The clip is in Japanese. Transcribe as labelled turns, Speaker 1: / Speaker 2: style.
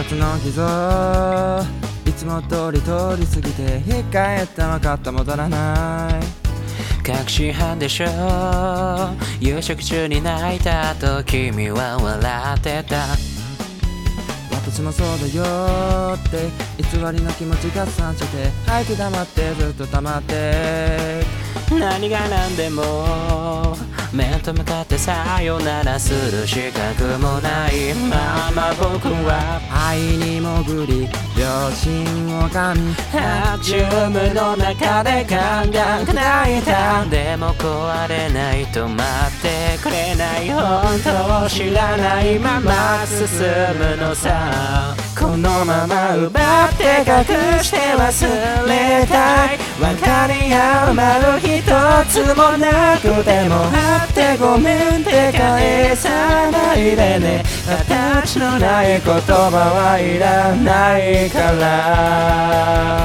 Speaker 1: つの傷いつも通り通り過ぎて控えたまかった戻らない
Speaker 2: 確信犯でしょ夕食中に泣いた後君は笑ってた
Speaker 1: 私もそうだよって偽りの気持ちが散して吐いて黙ってずっと溜まって
Speaker 2: 何が何でも面と向かってさよならする資格もないまま僕は
Speaker 1: 愛に潜り両親を噛み
Speaker 2: ハチュームの中でガンガン砕いたでも壊れない止まってくれない本当を知らないまま進むのさこのまま奪って隠して忘れたい分かり合う丸一つもなくてもあってごめんって返さないでね形のない言葉はいらないから